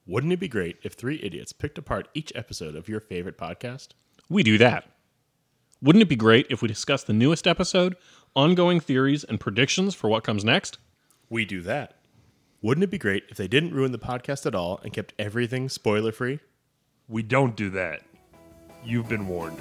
Wouldn't it be great if three idiots picked apart each episode of your favorite podcast? We do that. Wouldn't it be great if we discussed the newest episode, ongoing theories, and predictions for what comes next? We do that. Wouldn't it be great if they didn't ruin the podcast at all and kept everything spoiler-free? We don't do that. You've been warned.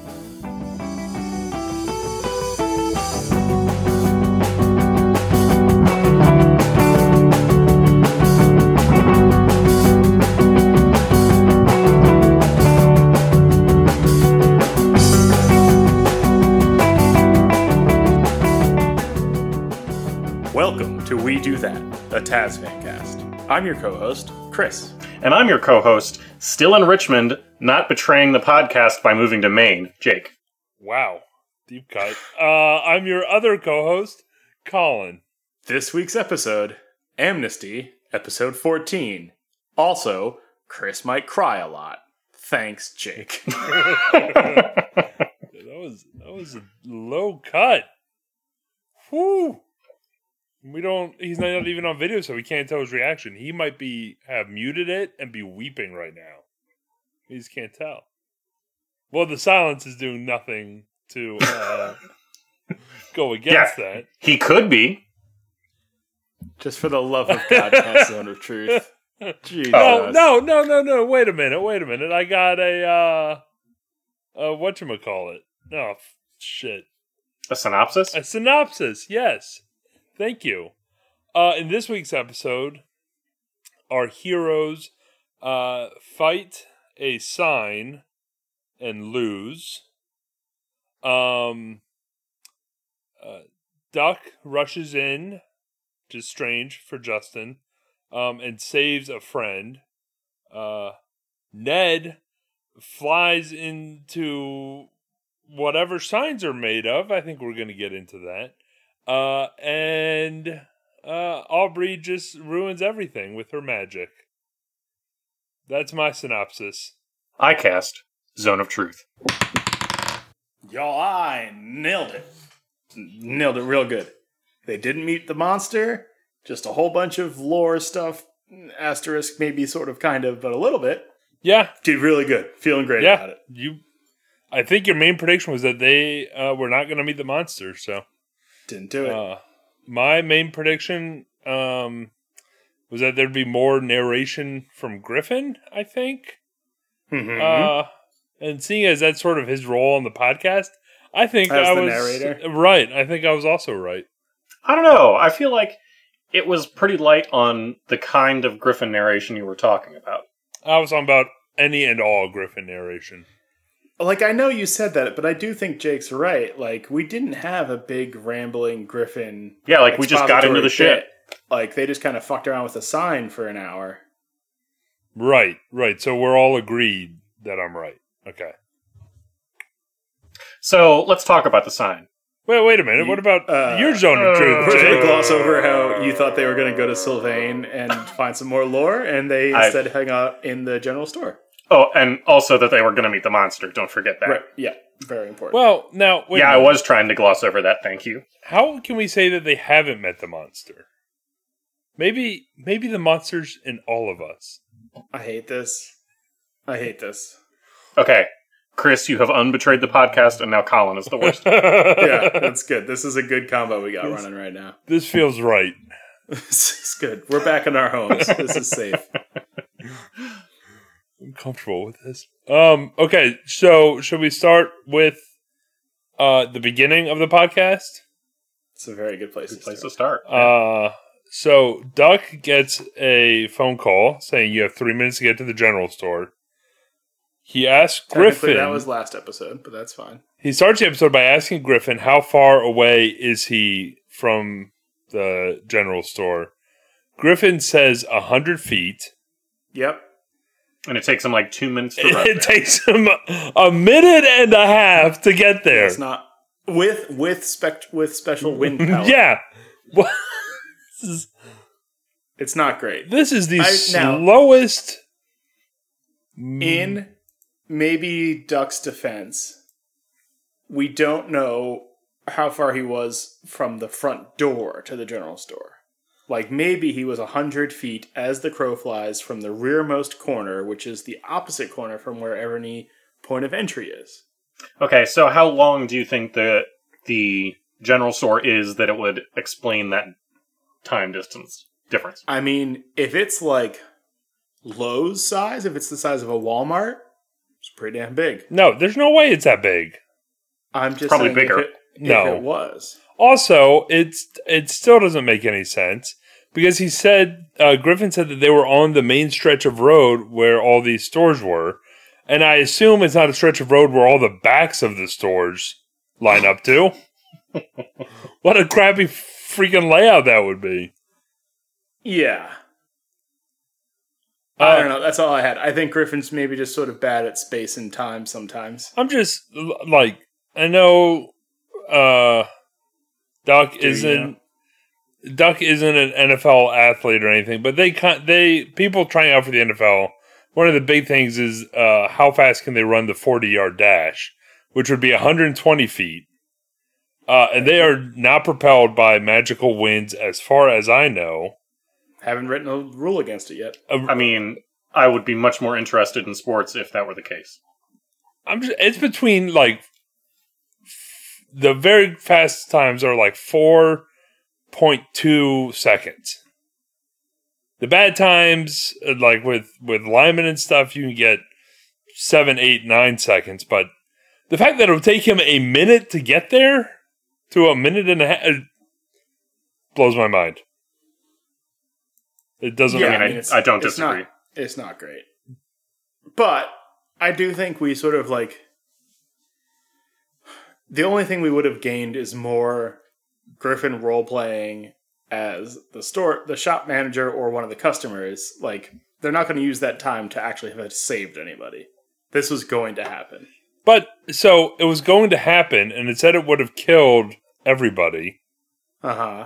Welcome to We Do That, a Taz Fancast. I'm your co-host, Chris. And I'm your co-host, still in Richmond, not betraying the podcast by moving to Maine, Jake. Wow. Deep cut. I'm your other co-host, Colin. This week's episode, Amnesty, episode 14. Also, Chris might cry a lot. Thanks, Jake. That was a low cut. Whew. He's not even on video, so we can't tell his reaction. He might have muted it and be weeping right now. We just can't tell. Well, the silence is doing nothing to go against that. He could be. Just for the love of God, cast Zone of Truth. Jesus. No. Wait a minute. I got a whatchamacallit. Oh, shit. A synopsis? A synopsis, yes. Thank you. In this week's episode, our heroes fight a sign and lose. Duck rushes in, which is strange for Justin, and saves a friend. Ned flies into whatever signs are made of. I think we're going to get into that. And Aubrey just ruins everything with her magic. That's my synopsis. I cast Zone of Truth. Y'all, I nailed it. Nailed it real good. They didn't meet the monster. Just a whole bunch of lore stuff. Asterisk, maybe sort of, kind of, but a little bit. Yeah. Did really good. Feeling great about it. I think your main prediction was that they were not going to meet the monster, so... Didn't do it. My main prediction was that there'd be more narration from Griffin, I think. Mm-hmm. And seeing as that's sort of his role on the podcast, I think As I the was narrator? right. I think I was also right. I don't know. I feel like it was pretty light on the kind of Griffin narration you were talking about. I was talking about any and all Griffin narration. Like, I know you said that, but I do think Jake's right. Like, we didn't have a big, rambling Griffin... Yeah, like, we just got into the shit. Like, they just kind of fucked around with a sign for an hour. Right. So we're all agreed that I'm right. Okay. So, let's talk about the sign. Wait a minute. What about your zone of truth, We're going Jake? to gloss over how you thought they were going to go to Sylvain and find some more lore, and they instead hung out in the general store. Oh, and also that they were going to meet the monster. Don't forget that. Right. Yeah, very important. Well, now, wait a I minute. was trying to gloss over that. Thank you. How can we say that they haven't met the monster? Maybe the monster's in all of us. I hate this. Okay, Chris, you have unbetrayed the podcast, and now Colin is the worst. Yeah, that's good. This is a good combo we got running right now. This feels right. This is good. We're back in our homes. This is safe. I'm comfortable with this. Okay, so should we start with the beginning of the podcast? It's a very good place to start. So Duck gets a phone call saying you have 3 minutes to get to the general store. He asks Griffin... That was last episode, but that's fine. He starts the episode by asking Griffin how far away is he from the general store. Griffin says 100 feet. Yep. And it takes him like 2 minutes to run. It takes him a minute and a half to get there. It's not with special wind power. Yeah. It's not great. This is the slowest. In maybe Duck's defense, we don't know how far he was from the front door to the general store. Like, maybe he was 100 feet as the crow flies from the rearmost corner, which is the opposite corner from where any point of entry is. Okay, so how long do you think the general store is that it would explain that time distance difference? I mean, if it's like Lowe's size, if it's the size of a Walmart, it's pretty damn big. No, there's no way it's that big. I'm just probably saying bigger. if it was. Also, it still doesn't make any sense because he said Griffin said that they were on the main stretch of road where all these stores were, and I assume it's not a stretch of road where all the backs of the stores line up to. What a crappy freaking layout that would be. Yeah. I don't know. That's all I had. I think Griffin's maybe just sort of bad at space and time sometimes. I'm just like, I know Duck isn't an NFL athlete or anything, but people trying out for the NFL. One of the big things is how fast can they run the 40-yard dash, which would be 120 feet. And they are not propelled by magical winds, as far as I know. Haven't written a rule against it yet. I mean, I would be much more interested in sports if that were the case. It's between like the very fast times are like 4.2 seconds. The bad times, like with linemen and stuff, you can get 7, 8, 9 seconds. But the fact that it would take him a minute to get there to a minute and a half blows my mind. It doesn't. Yeah, I don't disagree. It's not great. But I do think we sort of like... The only thing we would have gained is more Griffin role-playing as the shop manager or one of the customers. Like, they're not going to use that time to actually have saved anybody. This was going to happen. But, so, it was going to happen, and it said it would have killed everybody. Uh-huh.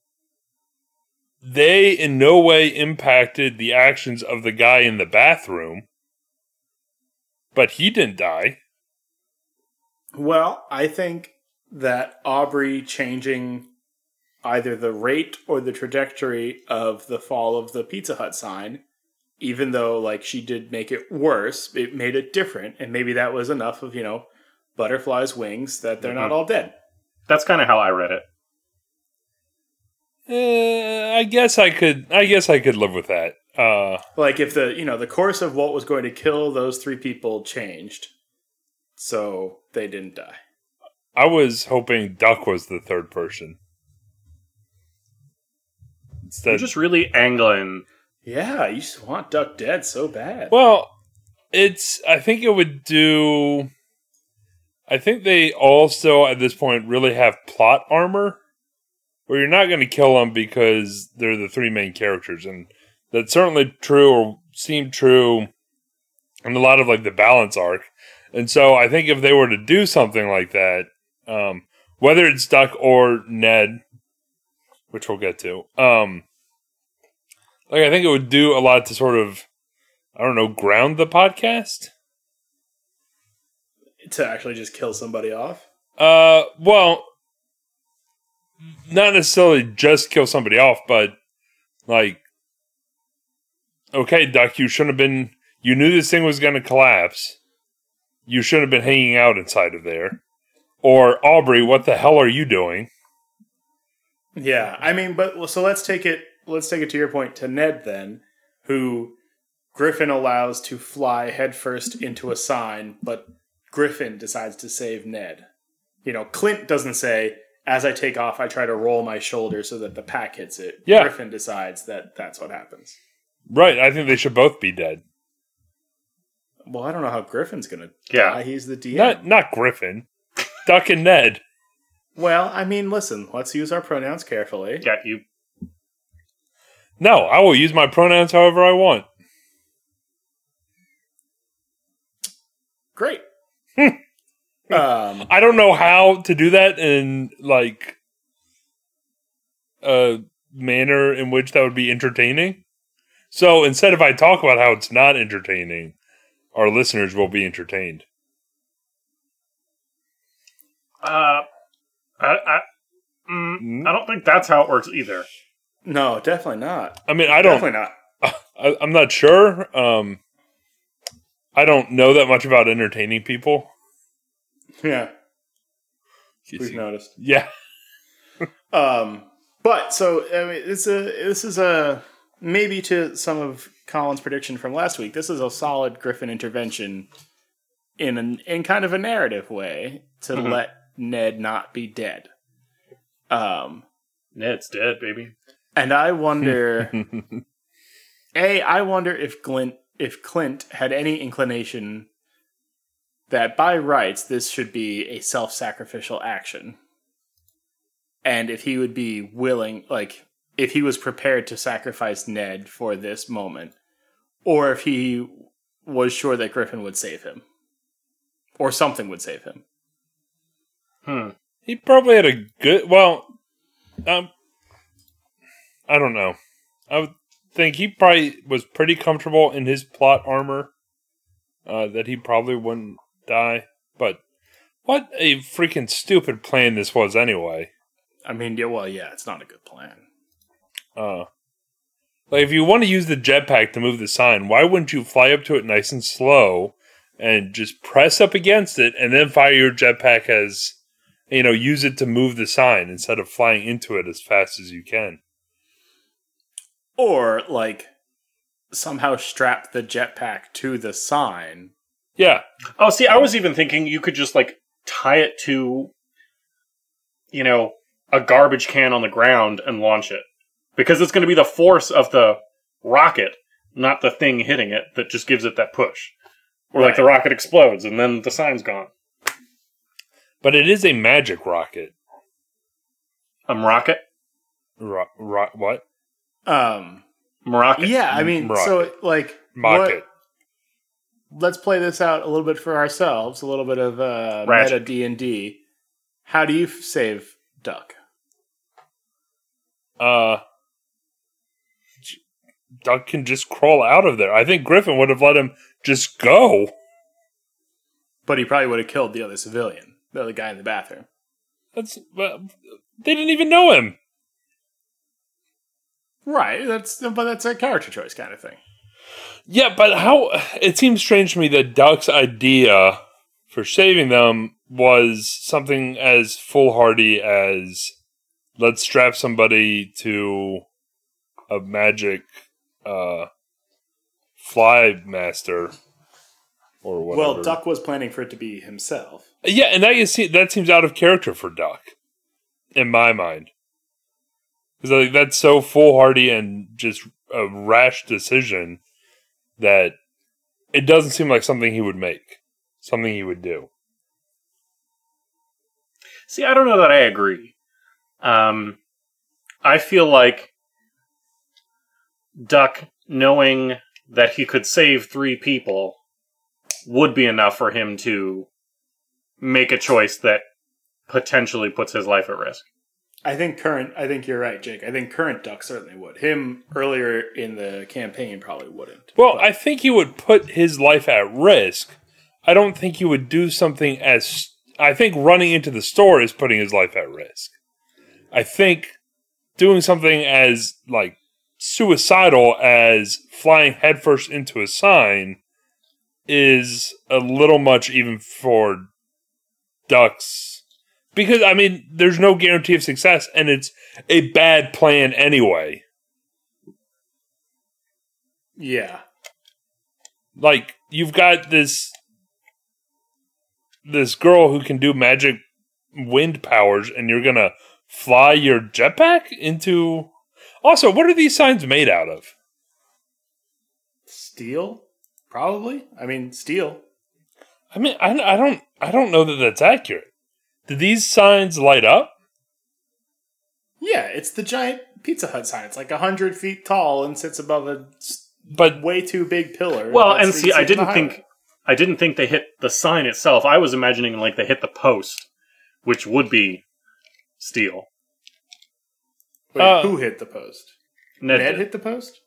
They in no way impacted the actions of the guy in the bathroom. But he didn't die. Well, I think that Aubrey changing either the rate or the trajectory of the fall of the Pizza Hut sign, even though like she did make it worse, it made it different, and maybe that was enough of, butterflies' wings that they're not all dead. That's kind of how I read it. I guess I could live with that. Like if the course of what was going to kill those 3 people changed, so they didn't die. I was hoping Duck was the third person. You're just really angling. Yeah, you just want Duck dead so bad. Well, I think it would do... I think they also, at this point, really have plot armor, where you're not going to kill them because they're the 3 main characters, and that's certainly true, or seemed true, in a lot of, like, the balance arc. And so I think if they were to do something like that, whether it's Duck or Ned, which we'll get to, I think it would do a lot to sort of, ground the podcast. To actually just kill somebody off? Well, not necessarily just kill somebody off, but, like, okay, Duck, you knew this thing was going to collapse. You shouldn't have been hanging out inside of there. Or, Aubrey, what the hell are you doing? Yeah, I mean, so let's take it to your point, to Ned then, who Griffin allows to fly headfirst into a sign, but Griffin decides to save Ned. Clint doesn't say, as I take off, I try to roll my shoulder so that the pack hits it. Yeah. Griffin decides that that's what happens. Right, I think they should both be dead. Well, I don't know how Griffin's going to die. He's the DM. Not Griffin. Duck and Ned. Well, I mean, listen, let's use our pronouns carefully. Yeah, No, I will use my pronouns however I want. Great. I don't know how to do that in, like, a manner in which that would be entertaining. So instead, if I talk about how it's not entertaining, our listeners will be entertained. I don't think that's how it works either. No, definitely not. I mean, I don't. Definitely not. I'm not sure. I don't know that much about entertaining people. Yeah, we've noticed. Yeah. But so I mean, this is a maybe to some of Colin's prediction from last week. This is a solid Griffin intervention in kind of a narrative way to let Ned not be dead. Ned's dead, baby. And I wonder, I wonder if Clint had any inclination that by rights this should be a self-sacrificial action. And if he would be willing, like, if he was prepared to sacrifice Ned for this moment, or if he was sure that Griffin would save him, or something would save him. He probably had a good, I don't know. I would think he probably was pretty comfortable in his plot armor, that he probably wouldn't die. But what a freaking stupid plan this was anyway. I mean, yeah, it's not a good plan. Like, if you want to use the jetpack to move the sign, why wouldn't you fly up to it nice and slow and just press up against it and then fire your jetpack as, use it to move the sign instead of flying into it as fast as you can? Or, like, somehow strap the jetpack to the sign. Yeah. Oh, see, I was even thinking you could just, like, tie it to, a garbage can on the ground and launch it. Because it's going to be the force of the rocket, not the thing hitting it, that just gives it that push. Or, like, the rocket explodes and then the sign's gone. But it is a magic rocket. Rocket? What? Rocket. Yeah, I mean, Rocket. so, like... Rocket. Let's play this out a little bit for ourselves, a little bit of meta D&D. How do you save Duck? Duck can just crawl out of there. I think Griffin would have let him just go. But he probably would have killed the other civilian, the other guy in the bathroom. They didn't even know him. Right, but that's a character choice kind of thing. Yeah, but it seems strange to me that Duck's idea for saving them was something as foolhardy as let's strap somebody to a magic fly master or whatever. Well, Duck was planning for it to be himself. Yeah, and that seems out of character for Duck, in my mind. Because that's so foolhardy and just a rash decision that it doesn't seem like something he would make, something he would do. See, I don't know that I agree. I feel like Duck, knowing that he could save 3 people, would be enough for him to make a choice that potentially puts his life at risk. I think you're right, Jake. I think current Duck certainly would. Him earlier in the campaign probably wouldn't. Well, I think he would put his life at risk. I don't think he would do something as... I think running into the store is putting his life at risk. I think doing something as, like, suicidal as flying headfirst into a sign is a little much even for Duck's... Because, I mean, there's no guarantee of success, and it's a bad plan anyway. Yeah. Like, you've got this girl who can do magic wind powers, and you're gonna fly your jetpack into... Also, what are these signs made out of? Steel? Probably. I mean, steel. I mean, I don't know that that's accurate. Do these signs light up? Yeah, it's the giant Pizza Hut sign. It's like 100 feet tall and sits above a way too big pillar. Well, and see, I didn't think they hit the sign itself. I was imagining like they hit the post, which would be steel. Wait, who hit the post? Ned hit the post?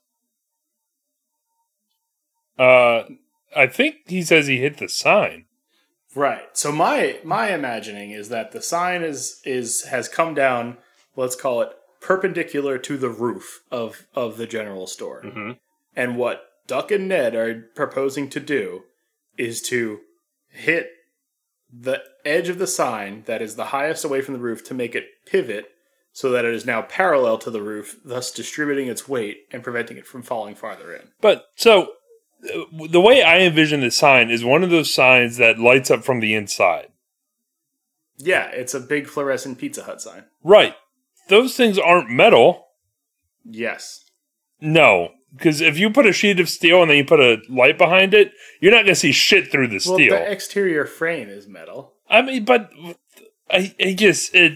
I think he says he hit the sign. Right. So my imagining is that the sign has come down, let's call it perpendicular to the roof of the general store. Mm-hmm. And what Duck and Ned are proposing to do is to hit the edge of the sign that is the highest away from the roof to make it pivot so that it is now parallel to the roof, thus distributing its weight and preventing it from falling farther in. But so the way I envision the sign is one of those signs that lights up from the inside. Yeah, it's a big fluorescent Pizza Hut sign. Right. Those things aren't metal. Yes. No. Because if you put a sheet of steel and then you put a light behind it, you're not going to see shit through the steel. Well, the exterior frame is metal. I mean, but I guess it...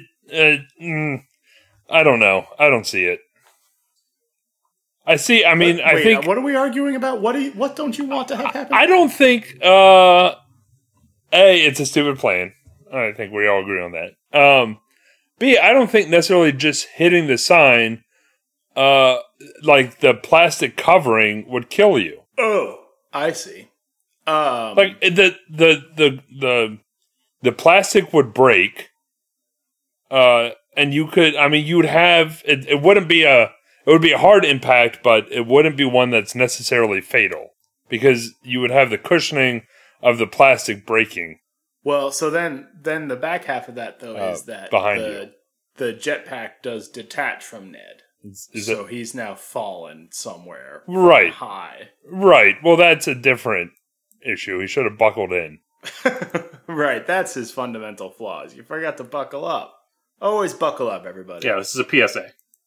I don't know. I don't see it. I see. I mean, I think. What are we arguing about? What don't you want to have happen? I don't think. A, it's a stupid plan. I think we all agree on that. B, I don't think necessarily just hitting the sign, like the plastic covering, would kill you. Oh, I see. Like the plastic would break. And you could, I mean, you would have, it wouldn't be it would be a hard impact, but it wouldn't be one that's necessarily fatal because you would have the cushioning of the plastic breaking. Well, so then the back half of that, though, is that the jetpack does detach from Ned. So he's now fallen somewhere right high. Right. Well, that's a different issue. He should have buckled in. Right. That's his fundamental flaws. You forgot to buckle up. Always buckle up, everybody. Yeah, this is a PSA.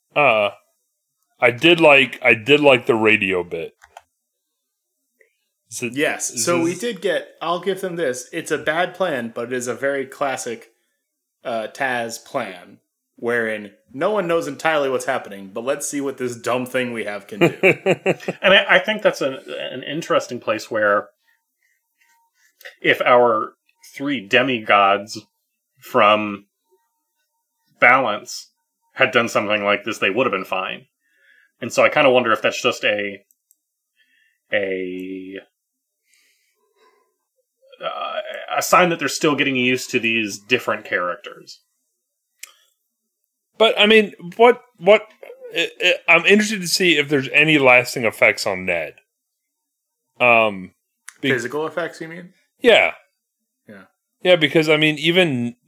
I did like the radio bit. Yes. So we did get. I'll give them this. It's a bad plan, but it is a very classic Taz plan, wherein no one knows entirely what's happening, but let's see what this dumb thing we have can do. And I think that's an interesting place where, if our three demigods from Balance had done something like this, they would have been fine. And so I kind of wonder if that's just a sign that they're still getting used to these different characters. But I mean, what I'm interested to see if there's any lasting effects on Ned. Physical effects, you mean? Yeah. Yeah. Yeah, because I mean, even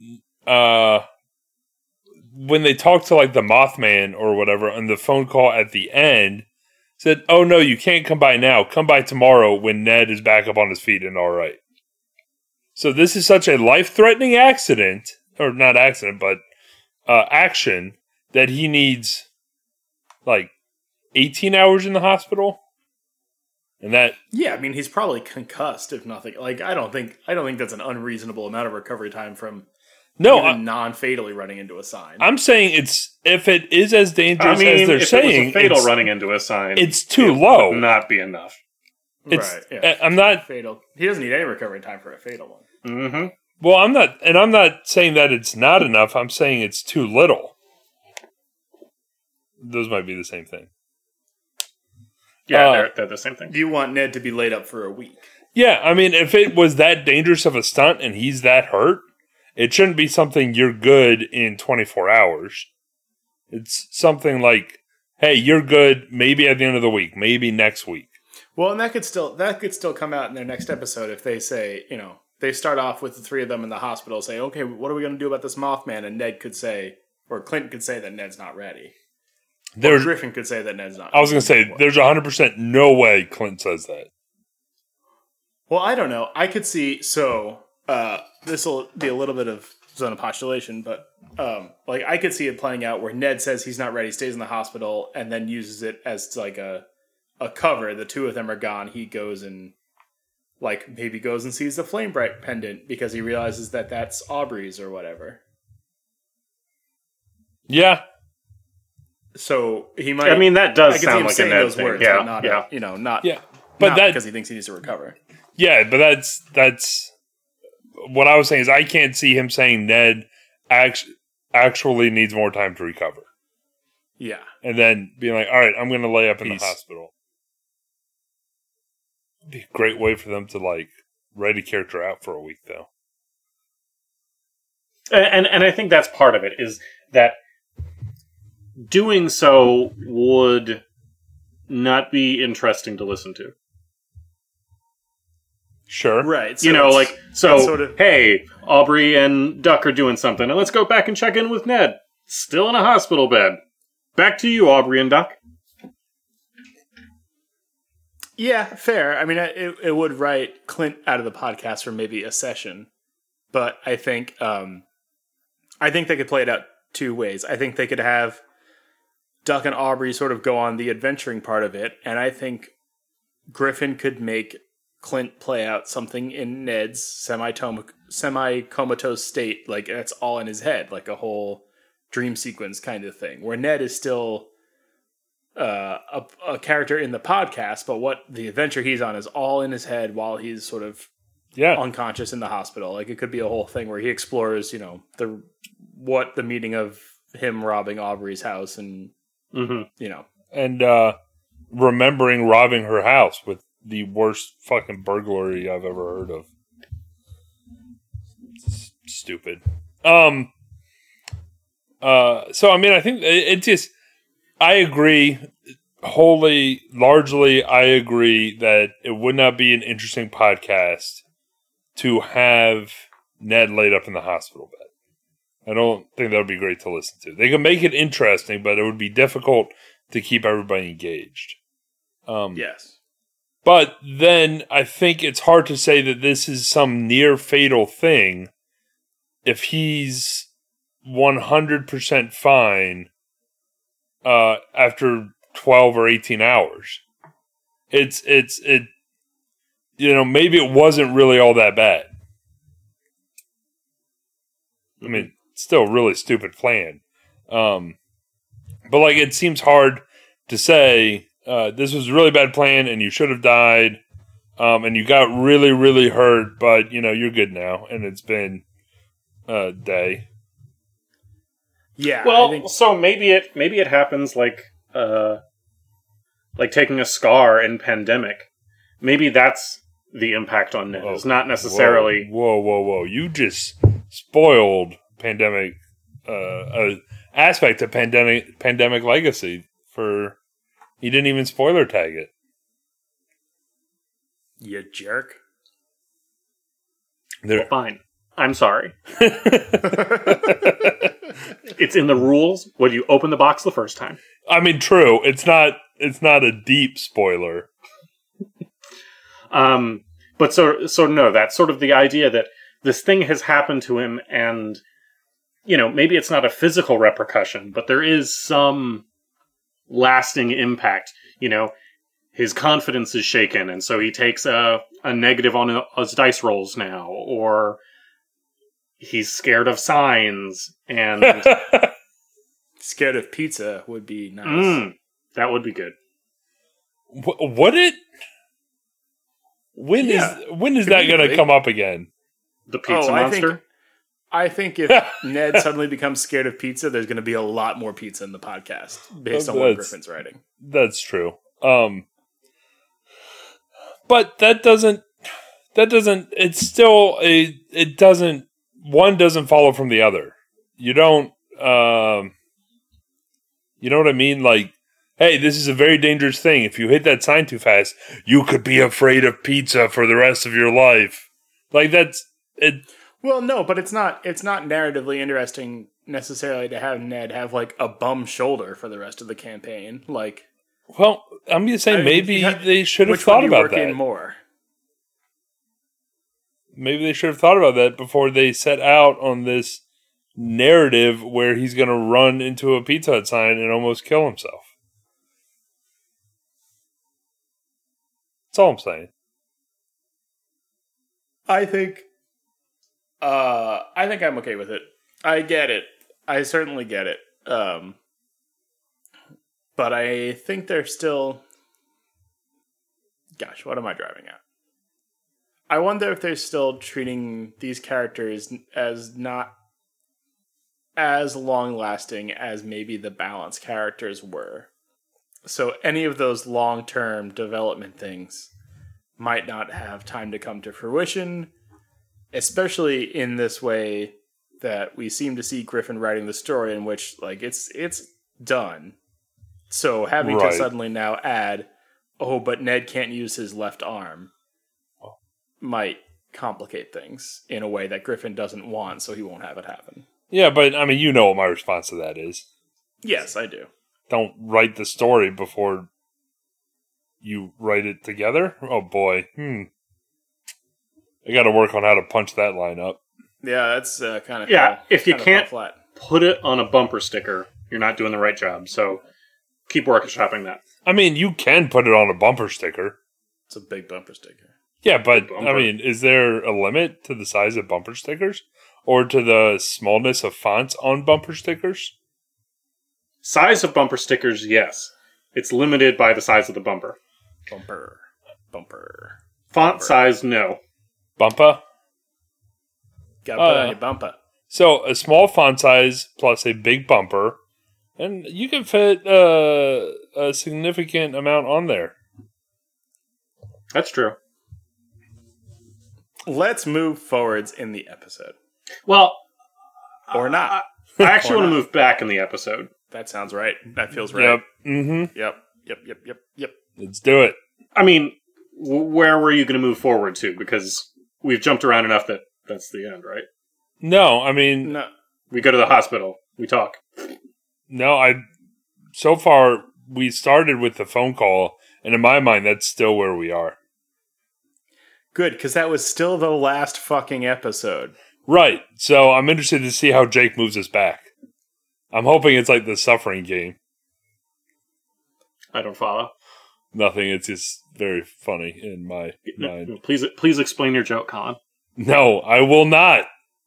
when they talked to like the Mothman or whatever on the phone call at the end, said, "Oh no, you can't come by now. Come by tomorrow when Ned is back up on his feet and all right." So this is such a life-threatening accident, or not accident, but action that he needs like 18 hours in the hospital, and that I mean, he's probably concussed, if nothing. Like I don't think that's an unreasonable amount of recovery time from. Even non-fatally running into a sign. I'm saying if it is as dangerous as they're saying, it was a fatal running into a sign, it's too low. Would not be enough. Right. Yeah. I'm not fatal. He doesn't need any recovery time for a fatal one. Mm-hmm. Well, I'm not saying that it's not enough. I'm saying it's too little. Those might be the same thing. Yeah, they're the same thing. Do you want Ned to be laid up for a week? Yeah, I mean, if it was that dangerous of a stunt and he's that hurt, it shouldn't be something you're good in 24 hours. It's something like, hey, you're good maybe at the end of the week, maybe next week. Well, and that could still come out in their next episode if they say, they start off with the three of them in the hospital, say, okay, what are we going to do about this Mothman? And Ned could say, or Clint could say that Ned's not ready. Or Griffin could say that Ned's not ready. I was going to say, there's 100% no way Clint says that. Well, I don't know. I could see, this will be a little bit of zone of postulation, but I could see it playing out where Ned says he's not ready, stays in the hospital, and then uses it as like a cover. The two of them are gone. He goes and maybe goes and sees the Flame Bright pendant because he realizes that that's Aubrey's or whatever. Yeah. So he might. I mean, that does sound like a Ned thing. Words, yeah, not but that, because he thinks he needs to recover. Yeah, but that's what I was saying is I can't see him saying Ned actually needs more time to recover. Yeah. And then being like, all right, I'm going to lay up in the hospital. It'd be a great way for them to write a character out for a week, though. And I think that's part of it, is that doing so would not be interesting to listen to. Sure. Right. You know, like, so, sort of- hey, Aubrey and Duck are doing something, and let's go back and check in with Ned. Still in a hospital bed. Back to you, Aubrey and Duck. Yeah, fair. I mean, it would write Clint out of the podcast for maybe a session, but I think they could play it out two ways. I think they could have Duck and Aubrey sort of go on the adventuring part of it, and I think Griffin could make Clint play out something in Ned's semi-comatose state, like that's all in his head, like a whole dream sequence kind of thing, where Ned is still a character in the podcast, but what the adventure he's on is all in his head while he's sort of unconscious in the hospital. Like it could be a whole thing where he explores, you know, the meaning of him robbing Aubrey's house and you know, and remembering robbing her house with the worst fucking burglary I've ever heard of. Stupid. So I mean, I think it just. I agree largely. I agree that it would not be an interesting podcast to have Ned laid up in the hospital bed. I don't think that would be great to listen to. They can make it interesting, but it would be difficult to keep everybody engaged. Yes. But then I think it's hard to say that this is some near fatal thing if he's 100% fine after 12 or 18 hours. It you know, maybe it wasn't really all that bad. I mean, still a really stupid plan. But like it seems hard to say this was a really bad plan and you should have died, and you got really, really hurt, but, you know, you're good now, and it's been a day. Yeah. Well, so maybe it happens like taking a scar in Pandemic. Maybe that's the impact on Ned. It's not necessarily... Whoa. You just spoiled Pandemic, aspect of Pandemic Legacy for... You didn't even spoiler tag it. You jerk. Well, fine. I'm sorry. It's in the rules when you open the box the first time. I mean, true. It's not a deep spoiler. But so no, that's sort of the idea that this thing has happened to him, and, you know, maybe it's not a physical repercussion, but there is some lasting impact. You know, his confidence is shaken, and so he takes a negative on his dice rolls now, or he's scared of signs, and scared of pizza would be nice. That would be good. Would it? When is that going to come up again? The pizza monster? I think if Ned suddenly becomes scared of pizza, there's going to be a lot more pizza in the podcast based on what Griffin's writing. That's true. But that doesn't, it's still it doesn't, one doesn't follow from the other. You don't, you know what I mean? Like, hey, this is a very dangerous thing. If you hit that sign too fast, you could be afraid of pizza for the rest of your life. Like, that's it. Well, no, but it's not narratively interesting necessarily to have Ned have like a bum shoulder for the rest of the campaign. Like, well, I'm just saying maybe they should have thought about that more. Maybe they should have thought about that before they set out on this narrative where he's going to run into a Pizza Hut sign and almost kill himself. That's all I'm saying. I think I'm okay with it. I get it. I certainly get it. But I think they're still... Gosh, what am I driving at? I wonder if they're still treating these characters as not as long-lasting as maybe the Balance characters were. So any of those long-term development things might not have time to come to fruition, especially in this way that we seem to see Griffin writing the story in which, like, it's done. So having Right. to suddenly now add, oh, but Ned can't use his left arm, might complicate things in a way that Griffin doesn't want, so he won't have it happen. Yeah, but I mean, you know what my response to that is. Yes, I do. Don't write the story before you write it together? Oh boy. I got to work on how to punch that line up. Yeah, that's kind of if you kinda can't fell flat. put it on a bumper sticker, you're not doing the right job. So keep workshopping that. I mean, you can put it on a bumper sticker. It's a big bumper sticker. Yeah, but Bumper. I mean, is there a limit to the size of bumper stickers? Or to the smallness of fonts on bumper stickers? Size of bumper stickers, yes. It's limited by the size of the bumper. Bumper. Font size, no. Bumper? Gotta put it on your bumper. So, a small font size plus a big bumper, and you can fit a significant amount on there. That's true. Let's move forwards in the episode. Well, Or not. I actually Or want to not. move back in the episode. That sounds right. That feels right. Yep. Mm-hmm. Yep. Let's do it. I mean, where were you going to move forward to? Because we've jumped around enough that that's the end, right? No, I mean, No. We go to the hospital. We talk. so far, we started with the phone call, and in my mind, that's still where we are. Good, because that was still the last fucking episode. Right. So I'm interested to see how Jake moves us back. I'm hoping it's like the suffering game. I don't follow. Nothing. It's just very funny in my mind. Please explain your joke, Colin. No, I will not.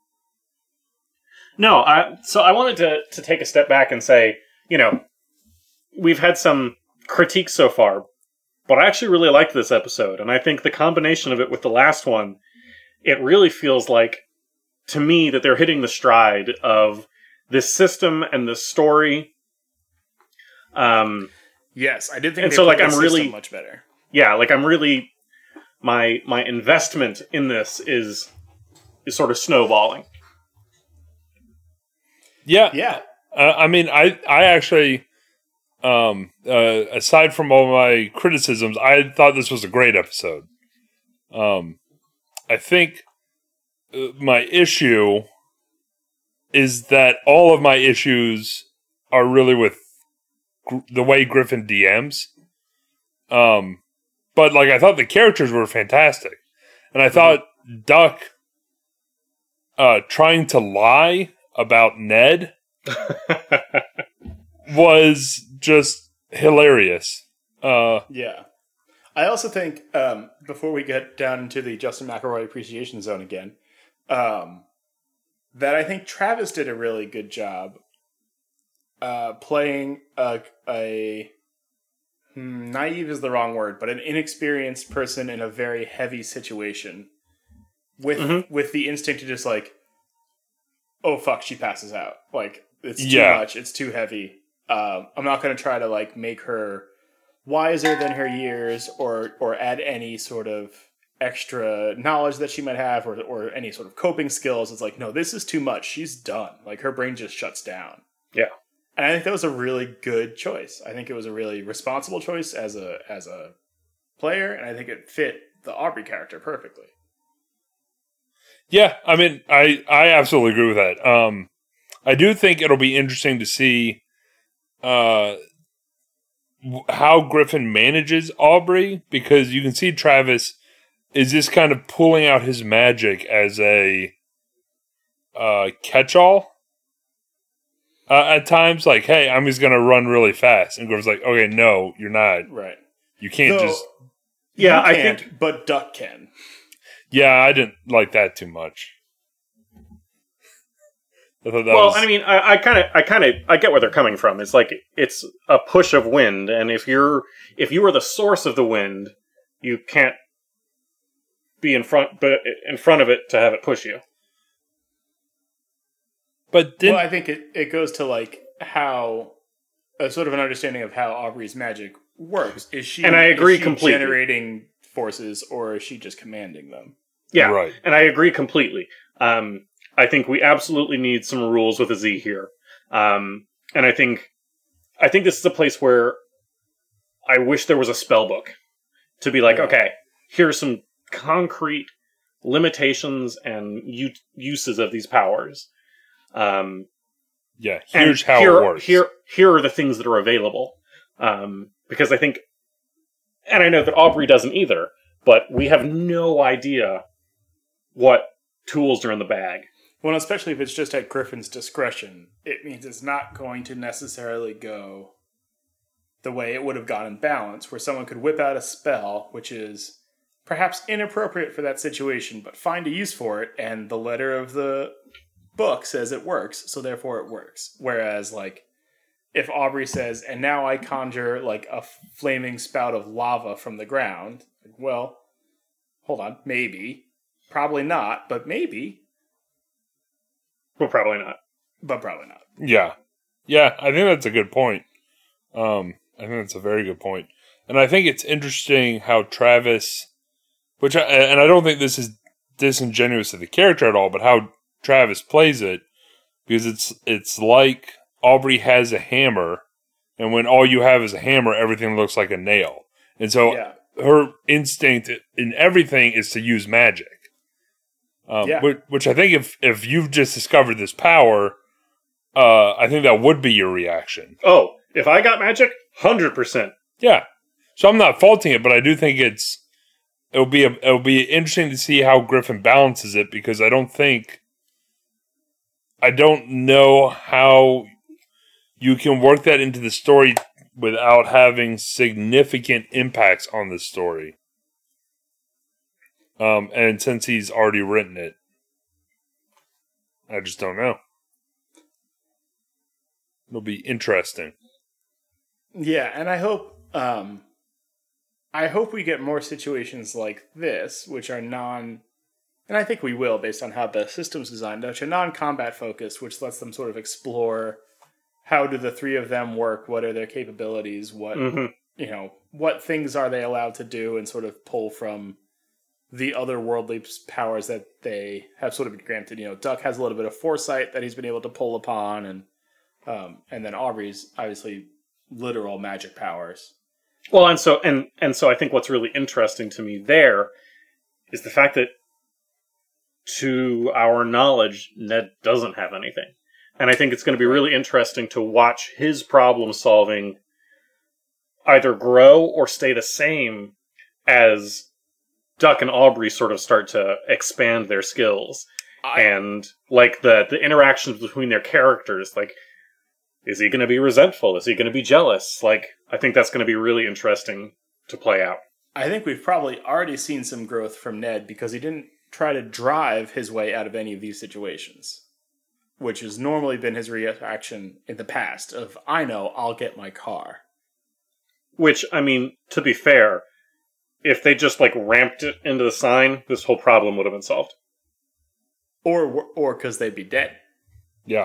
No, I wanted to take a step back and say, we've had some critiques so far, but I actually really liked this episode, and I think the combination of it with the last one, it really feels like, to me, that they're hitting the stride of this system and this story. Yes, I did think And they so, played like, the I'm really- system much better. Yeah, like I'm really my investment in this is sort of snowballing. Yeah. Yeah. I mean, I actually, aside from all my criticisms, I thought this was a great episode. I think my issue is that all of my issues are really with the way Griffin DMs. But like, I thought the characters were fantastic, and I thought Duck trying to lie about Ned was just hilarious. Yeah. I also think, before we get down into the Justin McElroy appreciation zone again, that I think Travis did a really good job playing naive is the wrong word, but an inexperienced person in a very heavy situation with the instinct to just like, oh fuck, she passes out. Like, it's too much, it's too heavy. I'm not going to try to like make her wiser than her years or add any sort of extra knowledge that she might have or any sort of coping skills. It's like, no, this is too much. She's done. Like, her brain just shuts down. Yeah. And I think that was a really good choice. I think it was a really responsible choice as a player, and I think it fit the Aubrey character perfectly. Yeah, I mean, I absolutely agree with that. I do think it'll be interesting to see how Griffin manages Aubrey, because you can see Travis is just kind of pulling out his magic as a catch-all. At times, like, hey, I'm just going to run really fast. And Griffin's like, okay, no, you're not. Right. You can't Though, just... Yeah, you I can't, think... but Duck can. Yeah, I didn't like that too much. I thought that Well, was... I mean, I get where they're coming from. It's like, it's a push of wind, and if you are the source of the wind, you can't be in front of it to have it push you. But Well, I think it goes to like how a sort of an understanding of how Aubrey's magic works. Is she And I agree is she completely. generating forces, or is she just commanding them? Yeah, Right. And I agree completely. I think we absolutely need some rules with a Z here. And I think I think this is a place where I wish there was a spell book to be like, okay, here's some concrete limitations and uses of these powers. Here's how it works. Here are the things that are available. Because I think, and I know that Aubrey doesn't either, but we have no idea what tools are in the bag. Well, especially if it's just at Griffin's discretion, it means it's not going to necessarily go the way it would have gone in Balance, where someone could whip out a spell, which is perhaps inappropriate for that situation, but find a use for it, and the letter of the book says it works, so therefore it works. Whereas, like, if Aubrey says, and now I conjure, like, a flaming spout of lava from the ground, like, well, hold on, maybe. Probably not, but maybe. Well, probably not. But probably not. Yeah. Yeah, I think that's a good point. I think that's a very good point. And I think it's interesting how Travis, and I don't think this is disingenuous of the character at all, but how Travis plays it, because it's like Aubrey has a hammer, and when all you have is a hammer, everything looks like a nail. And so her instinct in everything is to use magic. Which I think if you've just discovered this power, I think that would be your reaction. Oh, if I got magic, 100%. Yeah. So I'm not faulting it, but I do think it'll be interesting to see how Griffin balances it, because I don't know how you can work that into the story without having significant impacts on the story. And since he's already written it, I just don't know. It'll be interesting. Yeah, and I hope we get more situations like this, which are and I think we will based on how the system's designed, which are non-combat focused, which lets them sort of explore how do the three of them work, what are their capabilities, what what things are they allowed to do, and sort of pull from the otherworldly powers that they have sort of been granted. Duck has a little bit of foresight that he's been able to pull upon, and then Aubrey's obviously literal magic powers. Well, and so I think what's really interesting to me there is the fact that, to our knowledge, Ned doesn't have anything. And I think it's going to be really interesting to watch his problem solving either grow or stay the same as Duck and Aubrey sort of start to expand their skills. And, like, the interactions between their characters, like, is he going to be resentful? Is he going to be jealous? Like, I think that's going to be really interesting to play out. I think we've probably already seen some growth from Ned, because he didn't try to drive his way out of any of these situations, which has normally been his reaction in the past of, I know, I'll get my car. Which, I mean, to be fair, if they just, like, ramped it into the sign, this whole problem would have been solved. Or because they'd be dead. Yeah.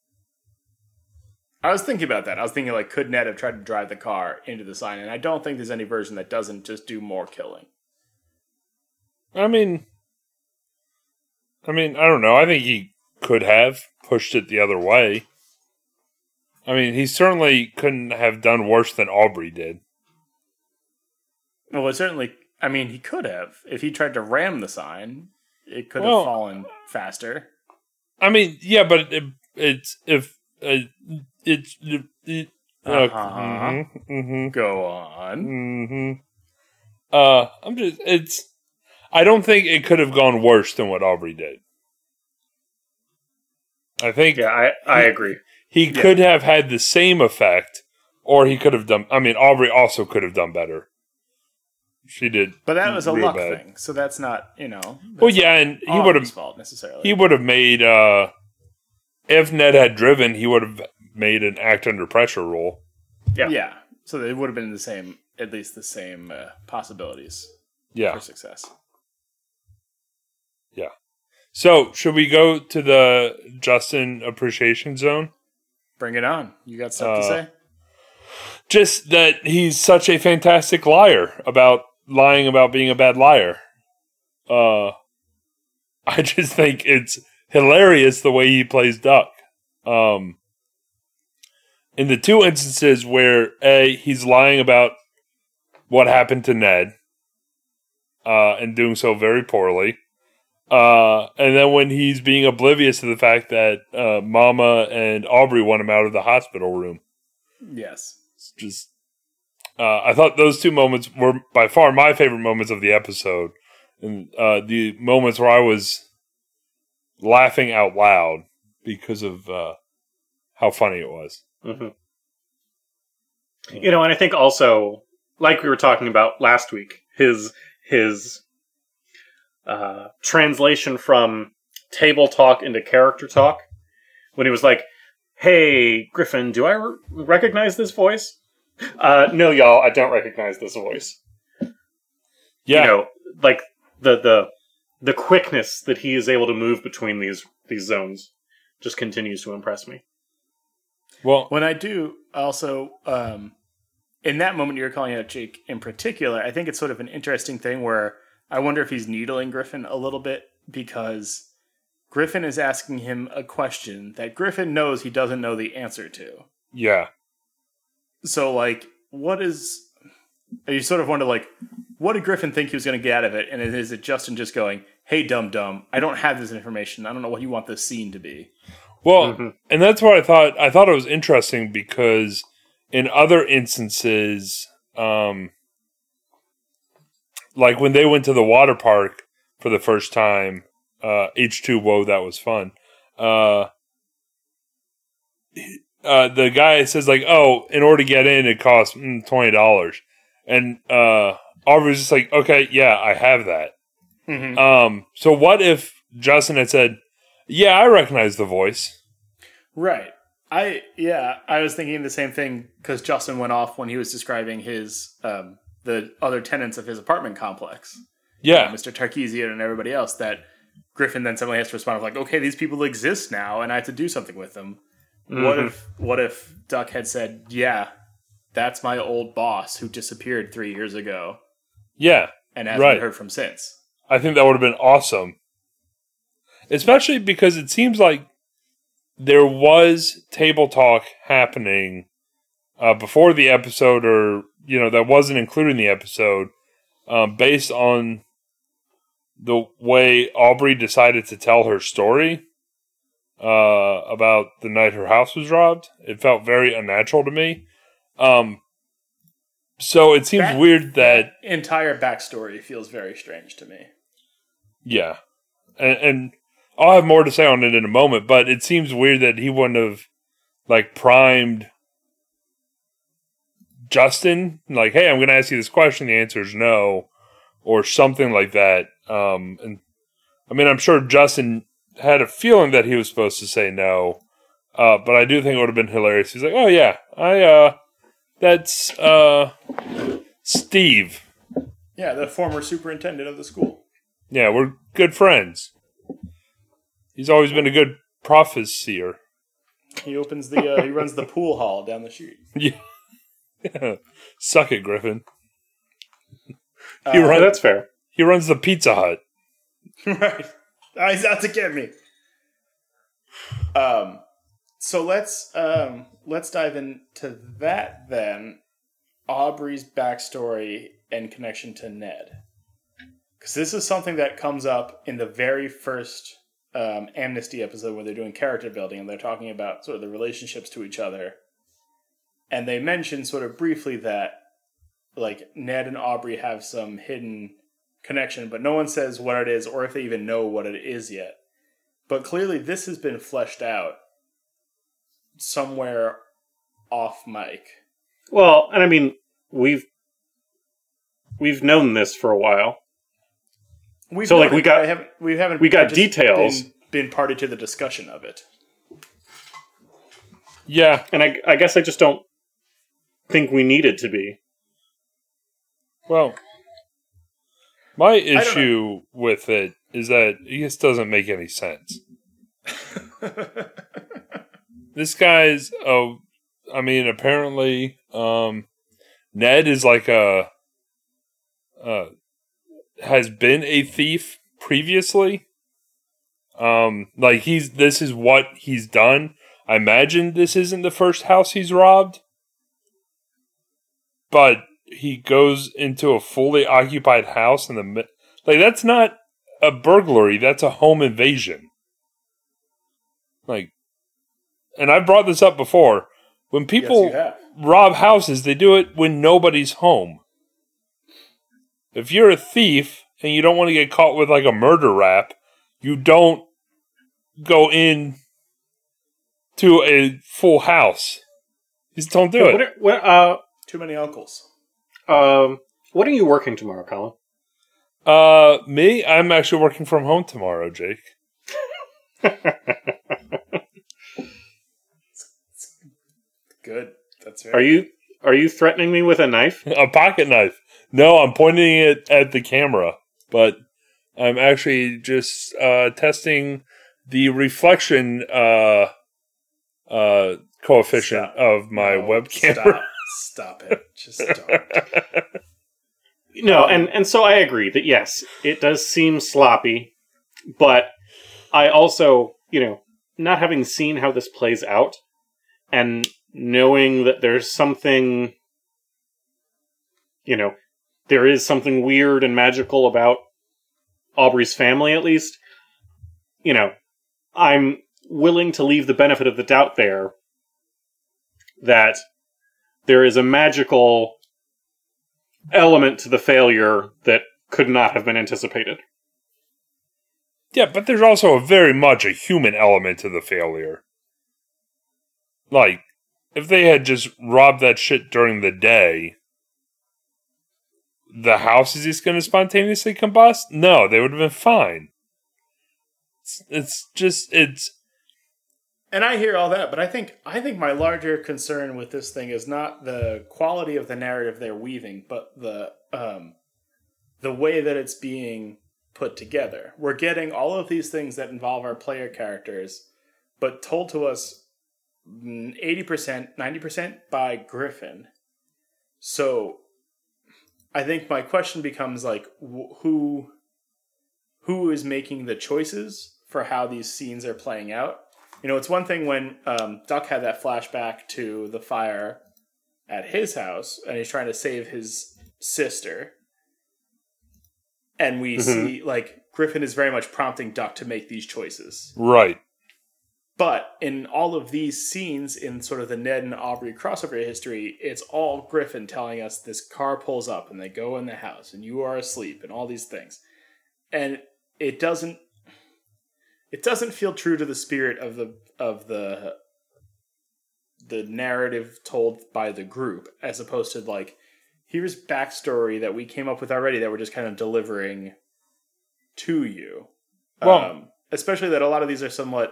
I was thinking about that. I was thinking, like, could Ned have tried to drive the car into the sign? And I don't think there's any version that doesn't just do more killing. I mean, I don't know. I think he could have pushed it the other way. I mean, he certainly couldn't have done worse than Aubrey did. Well, he could have. If he tried to ram the sign, it could have fallen faster. I mean, yeah, but Go on. I don't think it could have gone worse than what Aubrey did. I think... Yeah, I agree. He could have had the same effect, or he could have done... I mean, Aubrey also could have done better. She did. But that was a luck thing, so that's not, Well, yeah, and he would have... fault necessarily. He would have made... if Ned had driven, he would have made an act under pressure roll. Yeah. So it would have been at least the same possibilities for success. Yeah. So, should we go to the Justin appreciation zone? Bring it on. You got stuff to say? Just that he's such a fantastic liar about lying about being a bad liar. I just think it's hilarious the way he plays Duck. in the two instances where he's lying about what happened to Ned, and doing so very poorly, and then when he's being oblivious to the fact that Mama and Aubrey want him out of the hospital room. Yes. It's just, I thought those two moments were by far my favorite moments of the episode, and the moments where I was laughing out loud because of how funny it was. Mm-hmm. You know, and I think also, like we were talking about last week, his translation from table talk into character talk, when he was like, "Hey, Griffin, do I recognize this voice?" No, y'all, I don't recognize this voice. Yeah. You know, like the quickness that he is able to move between these zones just continues to impress me. Well, When I do also, in that moment you're calling out Jake in particular, I think it's sort of an interesting thing where I wonder if he's needling Griffin a little bit, because Griffin is asking him a question that Griffin knows he doesn't know the answer to. yeah. So, like, you sort of wonder, like, what did Griffin think he was going to get out of it? And is it Justin just going, "Hey, dum-dum, I don't have this information. I don't know what you want this scene to be." Well, and that's what I thought. I thought it was interesting because in other instances, like when they went to the water park for the first time, H2O, that was fun. The guy says like, "Oh, in order to get in, it costs $20." And Aubrey was just like, "Okay, yeah, I have that." Mm-hmm. So what if Justin had said, "Yeah, I recognize the voice." Right. I was thinking the same thing, because Justin went off when he was describing his the other tenants of his apartment complex. Yeah. Mr. Tarkeesian and everybody else, that Griffin then suddenly has to respond like, "Okay, these people exist now and I have to do something with them." What if Duck had said, "Yeah, that's my old boss who disappeared 3 years ago Yeah. and hasn't Right. been heard from since"? I think that would have been awesome. Especially because it seems like there was table talk happening before the episode, or, that wasn't included in the episode, based on the way Aubrey decided to tell her story about the night her house was robbed. It felt very unnatural to me. So it seems weird that entire backstory feels very strange to me. Yeah. And I'll have more to say on it in a moment, but it seems weird that he wouldn't have, like, primed Justin, like, "Hey, I'm going to ask you this question, the answer is no," or something like that. And I mean, I'm sure Justin had a feeling that he was supposed to say no, but I do think it would have been hilarious. He's like, "Oh, yeah, that's Steve. Yeah, the former superintendent of the school. Yeah, we're good friends. He's always been a good prophesier." He opens he runs the pool hall down the street. Yeah. Suck it, Griffin. That's fair. He runs the Pizza Hut. Right. He's out to get me. So let's dive into that then. Aubrey's backstory and connection to Ned. Because this is something that comes up in the very first Amnesty episode where they're doing character building and they're talking about sort of the relationships to each other. And they mention sort of briefly that, like, Ned and Aubrey have some hidden connection, but no one says what it is or if they even know what it is yet. But clearly this has been fleshed out somewhere off mic. Well, and I mean, we've known this for a while. We got details. Been party to the discussion of it. Yeah. And I guess I just don't think we needed to be. Well, my issue with it is that it just doesn't make any sense. This guy's, apparently, Ned is like has been a thief previously. This is what he's done. I imagine this isn't the first house he's robbed, but he goes into a fully occupied house in the like that's not a burglary, that's a home invasion. Like, and I've brought this up before. When people rob houses, they do it when nobody's home. If you're a thief and you don't want to get caught with like a murder rap, you don't go in to a full house. You just don't do it. Too many uncles. What are you working tomorrow, Colin? Me? I'm actually working from home tomorrow, Jake. Good. That's right. Are you threatening me with a knife? A pocket knife. No, I'm pointing it at the camera, but I'm actually just testing the reflection coefficient of my webcam. Stop it. Just don't. No, and so I agree that yes, it does seem sloppy, but I also, not having seen how this plays out and knowing that there's something, there is something weird and magical about Aubrey's family, at least, I'm willing to leave the benefit of the doubt there that there is a magical element to the failure that could not have been anticipated. Yeah, but there's also very much a human element to the failure. Like, if they had just robbed that shit during the day, the house is just going to spontaneously combust? No, they would have been fine. It's And I hear all that, but I think my larger concern with this thing is not the quality of the narrative they're weaving, but the way that it's being put together. We're getting all of these things that involve our player characters, but told to us 80%, 90% by Griffin. So I think my question becomes like, who is making the choices for how these scenes are playing out? It's one thing when Duck had that flashback to the fire at his house, and he's trying to save his sister. And we see, Griffin is very much prompting Duck to make these choices. Right. But in all of these scenes in sort of the Ned and Aubrey crossover history, it's all Griffin telling us this car pulls up and they go in the house and you are asleep and all these things. And it doesn't feel true to the spirit of the narrative told by the group, as opposed to here's backstory that we came up with already that we're just kind of delivering to you. Well, especially that a lot of these are somewhat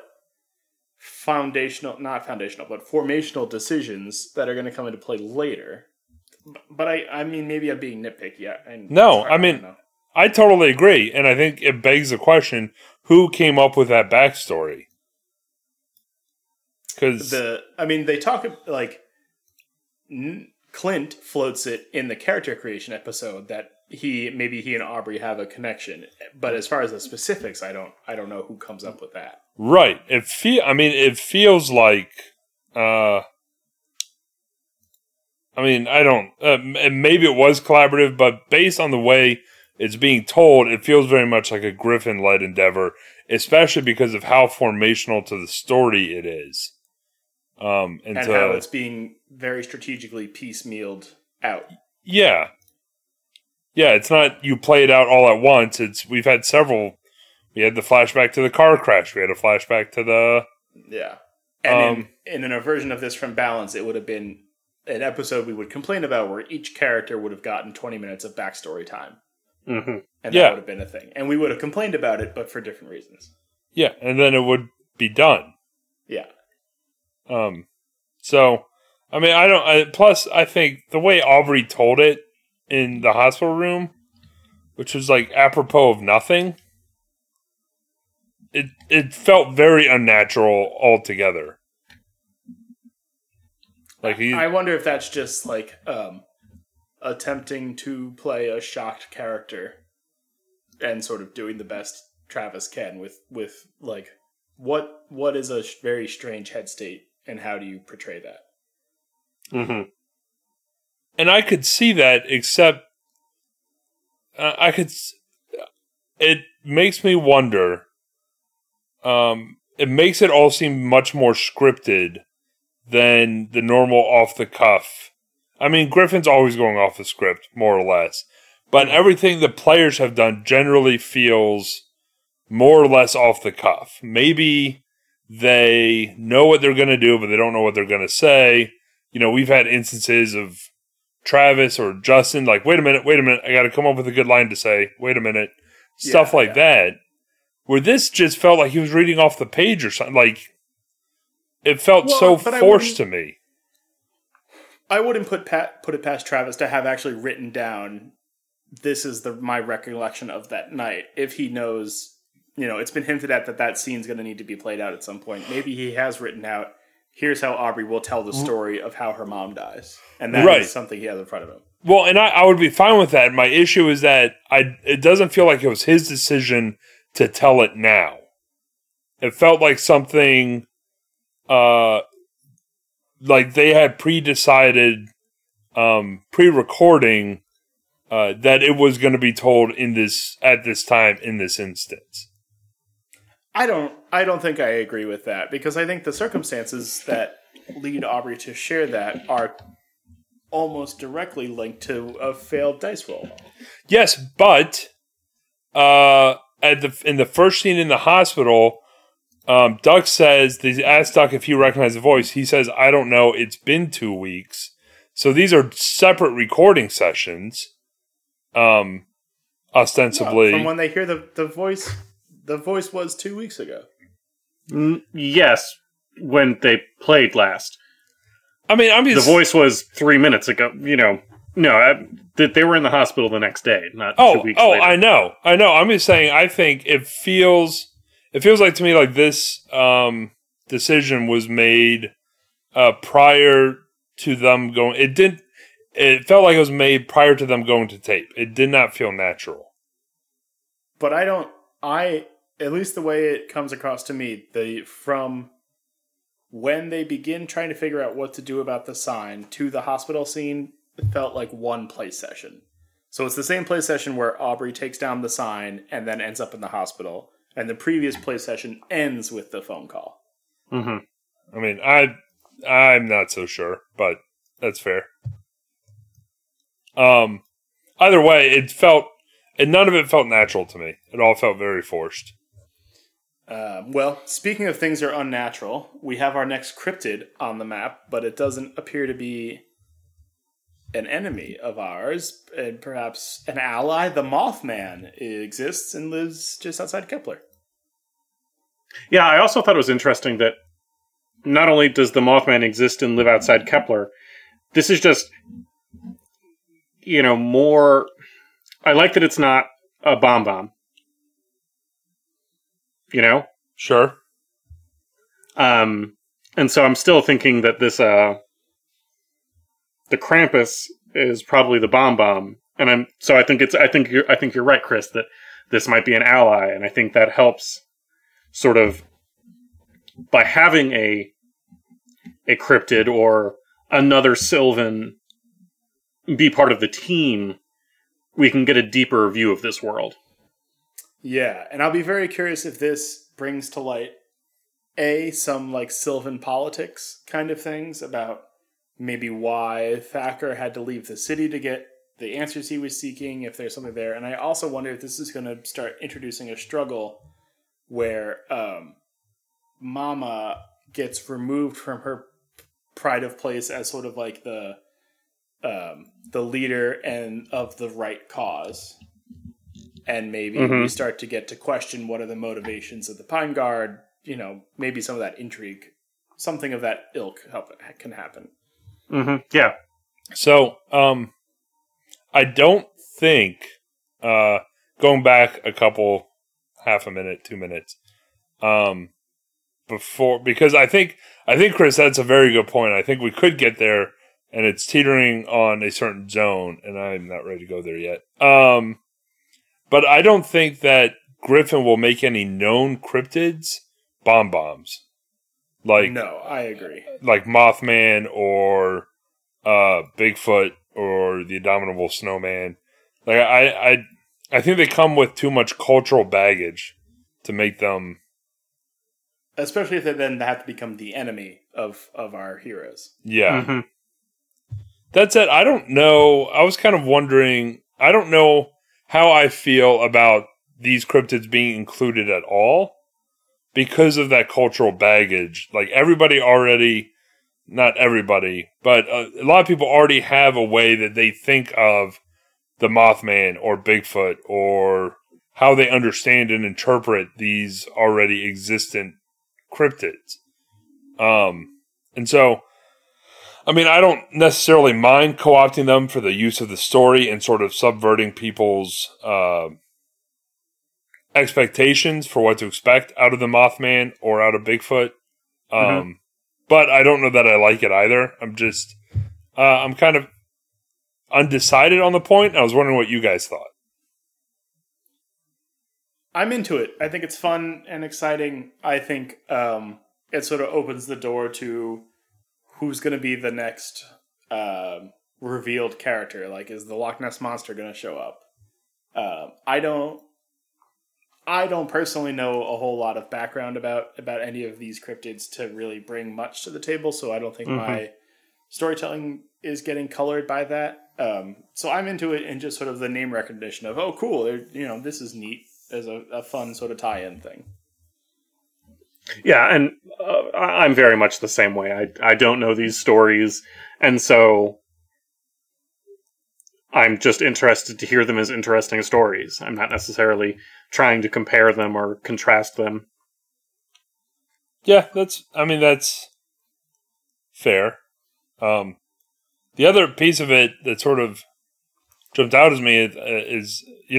not foundational, but formational decisions that are going to come into play later. But I mean, maybe I'm being nitpicky. No, I totally agree. And I think it begs the question, who came up with that backstory? Because they talk Clint floats it in the character creation episode that he and Aubrey have a connection, but as far as the specifics, I don't know who comes up with that. Right. It feels like. I don't. Maybe it was collaborative, but based on the way it's being told, it feels very much like a Griffin-led endeavor, especially because of how formational to the story it is. And how it's being very strategically piecemealed out. Yeah. Yeah, it's not you play it out all at once. We've had several. We had the flashback to the car crash. We had a flashback to the... Yeah. And in a version of this from Balance, it would have been an episode we would complain about where each character would have gotten 20 minutes of backstory time. Mm-hmm. And that would have been a thing. And we would have complained about it, but for different reasons. Yeah, and then it would be done. Yeah. Plus, I think the way Aubrey told it in the hospital room, which was apropos of nothing, it felt very unnatural altogether. I wonder if that's just attempting to play a shocked character and sort of doing the best Travis can with what is a very strange head state, and how do you portray that? Mm-hmm. And I could see that, except it makes me wonder. It makes it all seem much more scripted than the normal off the cuff. I mean, Griffin's always going off the script, more or less. But everything the players have done generally feels more or less off the cuff. Maybe they know what they're going to do, but they don't know what they're going to say. You know, we've had instances of Travis or Justin, like, wait a minute, I got to come up with a good line to say, wait a minute. Stuff like that. Where this just felt like he was reading off the page or something. Like, it felt so forced to me. I wouldn't put it past Travis to have actually written down, this is my recollection of that night. If he knows, you know, it's been hinted at that scene's going to need to be played out at some point. Maybe he has written out, here's how Aubrey will tell the story of how her mom dies. And that is something he has in front of him. Well, and I would be fine with that. My issue is that it doesn't feel like it was his decision to tell it now. It felt like something like they had pre-decided, pre-recording that it was going to be told at this time in this instance. I don't think I agree with that, because I think the circumstances that lead Aubrey to share that are almost directly linked to a failed dice roll. Yes, but in the first scene in the hospital, Duck says, they ask Duck if he recognized the voice. He says, I don't know, it's been 2 weeks. So these are separate recording sessions, ostensibly. From when they hear the voice was 2 weeks ago. Yes, when they played last. I mean, the voice was 3 minutes ago. You know, they were in the hospital the next day, not 2 weeks later. I know. I'm just saying. I think it feels like to me like this decision was made prior to them going. It felt like it was made prior to them going to tape. It did not feel natural. But at least the way it comes across to me, from when they begin trying to figure out what to do about the sign to the hospital scene, it felt like one play session. So it's the same play session where Aubrey takes down the sign and then ends up in the hospital. And the previous play session ends with the phone call. Mm-hmm. I mean, I'm not so sure, but that's fair. Either way, none of it felt natural to me. It all felt very forced. Well, speaking of things that are unnatural, we have our next cryptid on the map, but it doesn't appear to be an enemy of ours, and perhaps an ally. The Mothman exists and lives just outside Kepler. Yeah, I also thought it was interesting that not only does the Mothman exist and live outside Kepler, this is just, more... I like that it's not a bomb. Sure. And so I'm still thinking that this, the Krampus is probably the bomb. And I think you're right, Chris, that this might be an ally. And I think that helps sort of by having a cryptid or another Sylvan be part of the team, we can get a deeper view of this world. Yeah, and I'll be very curious if this brings to light, some like Sylvan politics kind of things about maybe why Thacker had to leave the city to get the answers he was seeking, if there's something there. And I also wonder if this is going to start introducing a struggle where Mama gets removed from her pride of place as sort of like the leader and of the right cause. And maybe we start to get to question what are the motivations of the Pine Guard, maybe some of that intrigue, something of that ilk can happen. Mm-hmm. Yeah. So, I don't think, going back a couple, half a minute, 2 minutes, because I think, Chris, that's a very good point. I think we could get there, and it's teetering on a certain zone, and I'm not ready to go there yet. But I don't think that Griffin will make any known cryptids bombs. Like No, I agree. like Mothman or Bigfoot or the Abominable Snowman. Like I think they come with too much cultural baggage to make them. Especially if they then have to become the enemy of our heroes. Yeah. Mm-hmm. That said, I don't know. I was kind of wondering. I don't know how I feel about these cryptids being included at all because of that cultural baggage. Like everybody already, not everybody, but a lot of people already have a way that they think of the Mothman or Bigfoot or how they understand and interpret these already existent cryptids. And so, I mean, I don't necessarily mind co-opting them for the use of the story and sort of subverting people's expectations for what to expect out of the Mothman or out of Bigfoot. But I don't know that I like it either. I'm kind of undecided on the point. I was wondering what you guys thought. I'm into it. I think it's fun and exciting. I think it sort of opens the door to who's going to be the next revealed character. Like, is the Loch Ness Monster going to show up? I don't personally know a whole lot of background about any of these cryptids to really bring much to the table, so I don't think my storytelling is getting colored by that. So I'm into it in just sort of the name recognition of, oh, cool, this is neat as a fun sort of tie-in thing. Yeah, and I'm very much the same way. I don't know these stories, and so I'm just interested to hear them as interesting stories. I'm not necessarily trying to compare them or contrast them. Yeah, that's fair. The other piece of it that sort of jumped out at me is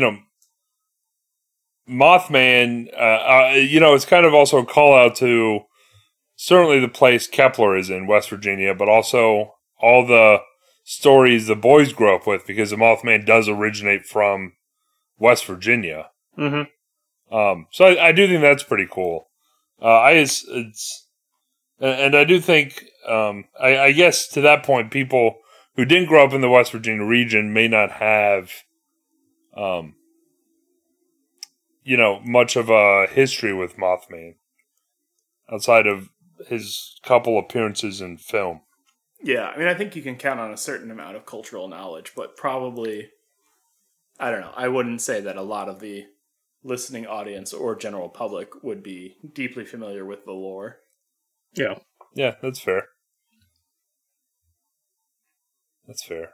Mothman, it's kind of also a call out to certainly the place Kepler is in, West Virginia, but also all the stories the boys grew up with, because the Mothman does originate from West Virginia. Mm-hmm. So I do think that's pretty cool. I do think, I guess to that point, people who didn't grow up in the West Virginia region may not have, much of a history with Mothman outside of his couple appearances in film. Yeah, I mean, I think you can count on a certain amount of cultural knowledge, but probably, I don't know, I wouldn't say that a lot of the listening audience or general public would be deeply familiar with the lore. Yeah. Yeah, that's fair. That's fair.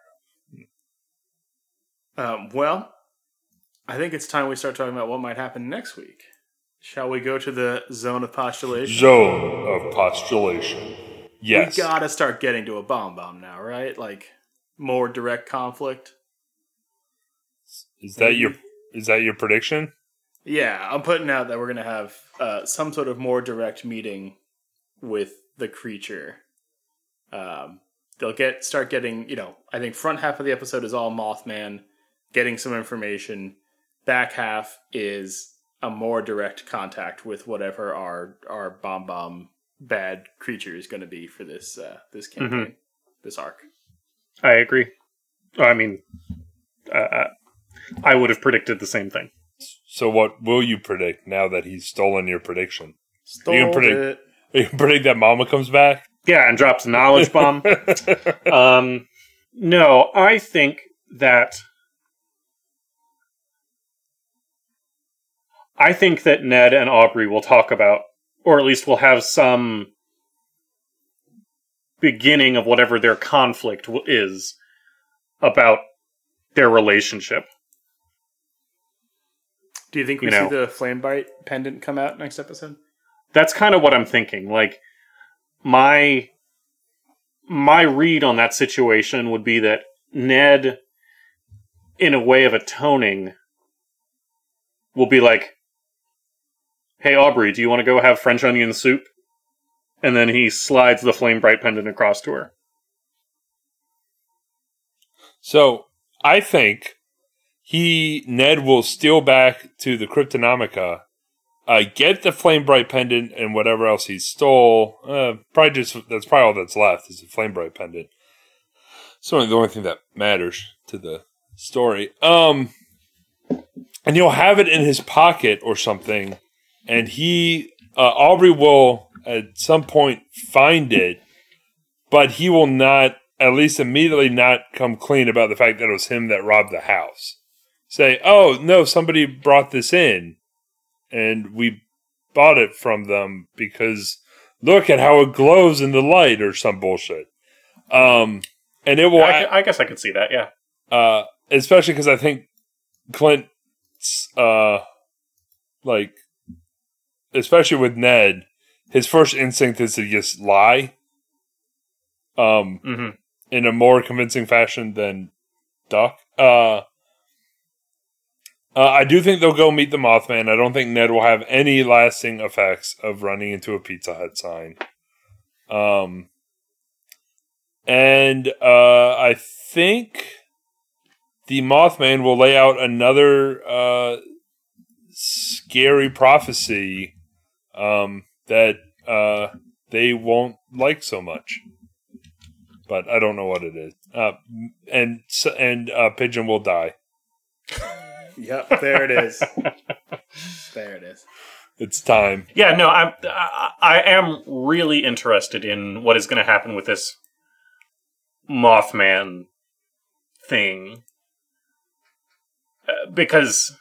Well, I think it's time we start talking about what might happen next week. Shall we go to the zone of postulation? Zone of postulation. Yes. We gotta start getting to a bomb now, right? Like, more direct conflict. Is that your prediction? Yeah, I'm putting out that we're gonna have some sort of more direct meeting with the creature. They'll start getting, I think front half of the episode is all Mothman getting some information. Back half is a more direct contact with whatever our bomb bad creature is going to be for this campaign, this arc. I agree. I mean, I would have predicted the same thing. So what will you predict now that he's stolen your prediction? Stole you can predict that Mama comes back? Yeah, and drops a knowledge bomb. No, I think that Ned and Aubrey will talk about, or at least will have some beginning of whatever their conflict is about their relationship. Do you think we see the Flamebite pendant come out next episode? That's kind of what I'm thinking. Like, my read on that situation would be that Ned, in a way of atoning, will be like, hey, Aubrey, do you want to go have French onion soup? And then he slides the Flamebright pendant across to her. So, I think Ned will steal back to the Cryptonomica get the Flame Bright pendant and whatever else he stole. That's probably all that's left is the Flame Bright pendant. It's only the only thing that matters to the story. And he'll have it in his pocket or something, and Aubrey will at some point find it, but he will not, at least immediately, not come clean about the fact that it was him that robbed the house. Say, oh, no, somebody brought this in, and we bought it from them because look at how it glows in the light or some bullshit. And it will. I guess I could see that, yeah. Especially because I think Clint, especially with Ned, his first instinct is to just lie. In a more convincing fashion than Duck. I do think they'll go meet the Mothman. I don't think Ned will have any lasting effects of running into a Pizza Hut sign. I think the Mothman will lay out another scary prophecy that they won't like so much. But I don't know what it is. And Pigeon will die. Yep, there it is. There it is. It's time. Yeah, no, I am really interested in what is going to happen with this Mothman thing. Because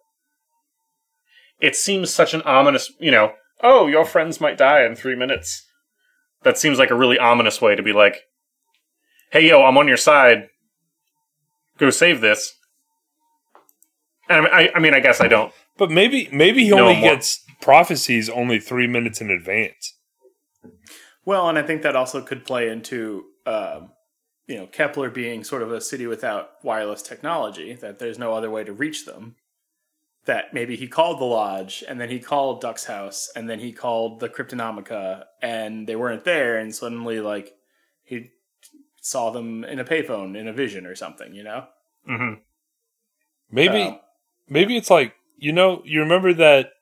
it seems such an ominous, oh, your friends might die in 3 minutes. That seems like a really ominous way to be like, hey, yo, I'm on your side. Go save this. And I guess I don't. But maybe he only gets prophecies only 3 minutes in advance. Well, and I think that also could play into, Kepler being sort of a city without wireless technology, that there's no other way to reach them. That maybe he called the lodge, and then he called Duck's house, and then he called the Cryptonomica, and they weren't there, and suddenly, he saw them in a payphone, in a vision or something, Mm-hmm. Maybe it's like, you remember that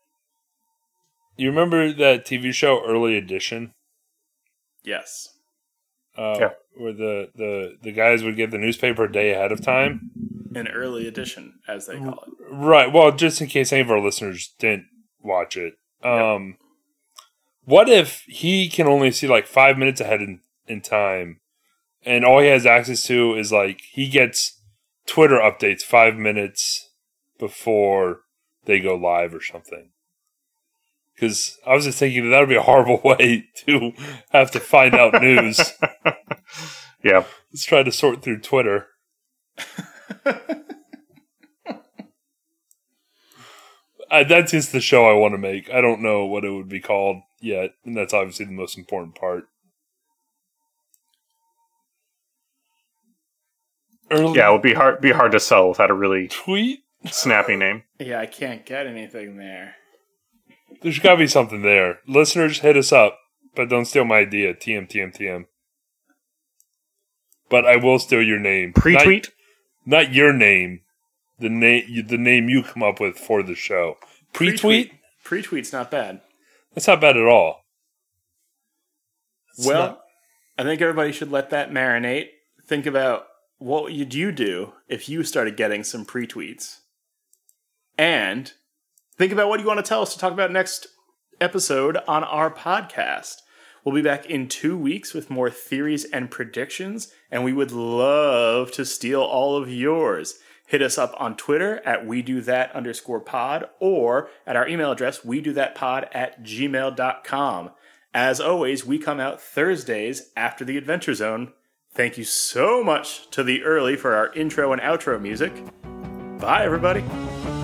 TV show Early Edition? Yes. Where the guys would get the newspaper a day ahead of time? An early edition, as they call it. Right. Well, just in case any of our listeners didn't watch it. What if he can only see 5 minutes ahead in time, and all he has access to is he gets Twitter updates 5 minutes before they go live or something? Because I was just thinking that would be a horrible way to have to find out news. Yeah. Let's try to sort through Twitter. That's just the show I want to make. I don't know what it would be called yet, and that's obviously the most important part. Yeah, it would be hard to sell without a really tweet snappy name. Yeah, I can't get anything there. There's got to be something there. Listeners, hit us up, but don't steal my idea. TM. But I will steal your name. Pre-tweet? Not your name. The name you come up with for the show. Pre-tweet? Pre-tweet's not bad. That's not bad at all. I think everybody should let that marinate. Think about what would you do if you started getting some pre-tweets. And think about what you want to tell us to talk about next episode on our podcast. We'll be back in 2 weeks with more theories and predictions, and we would love to steal all of yours. Hit us up on Twitter at WeDoThat_pod or at our email address, WeDoThatPod@gmail.com. As always, we come out Thursdays after the Adventure Zone. Thank you so much to The Early for our intro and outro music. Bye, everybody.